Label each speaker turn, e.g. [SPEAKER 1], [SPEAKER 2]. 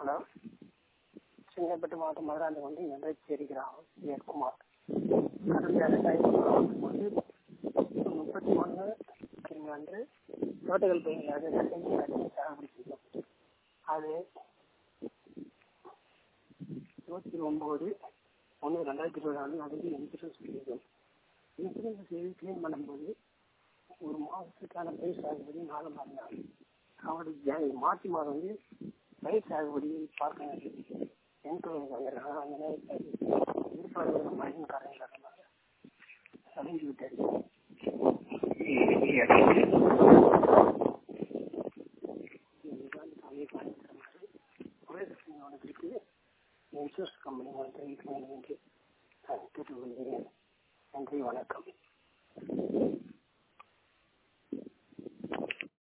[SPEAKER 1] Hello, Chengalpattu மாவட்டம் மதுராந்தகம் வந்து நெல்லைச்சேரி கிராமம் ஜெயக்குமார். கடந்த 2019 அன்று தோட்டக்கல் பயிர்களாக சாகுபடி செய்தோம். அது 29/1/2020 அதுக்கு இன்சூரன்ஸ் செய்தோம். இன்சூரன்ஸ் செய்து கிளீன் பண்ணும்போது ஒரு மாதத்துக்கான பயிர் சாகுபடி 4 மாதம் தான். அவருடைய மார்ச் மாதம் வந்து பயிர் சாகுபடி பார்க்க அந்த நேரத்தில் இருப்பாளர்கள் மழையின் காரணமாக அடைந்து விட்டது. இன்சூரன்ஸ் கம்பெனி தெரிவிக்க வேண்டும் என்று நான் கேட்டுக்கொள்கிறேன். நன்றி, வணக்கம்.